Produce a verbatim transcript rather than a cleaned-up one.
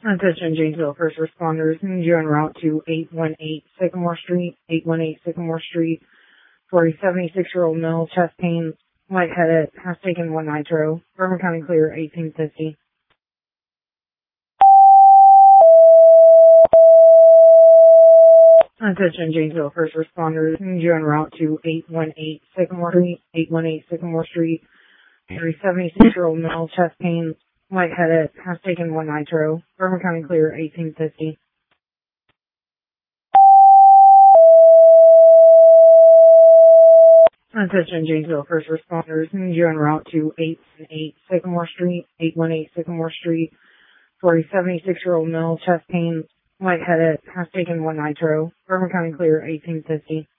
Attention Janesville first responders, you're en route to eight one eight Sycamore Street, eight one eight Sycamore Street, for a seventy-six-year-old male, chest pain, lightheaded, has taken one nitro, Bourbon County Clear, eighteen fifty. Attention Janesville first responders, you're en route to eight one eight Sycamore Street, eight one eight Sycamore Street, for a seventy-six-year-old male, chest pain, lightheaded, has taken one nitro, Bourbon County Clear, eighteen fifty. Attention Janesville first responders, you're en route to eight one eight Sycamore Street, eight one eight Sycamore Street, for a seventy-six-year-old male, chest pain, lightheaded, has taken one nitro, Bourbon County Clear, eighteen fifty.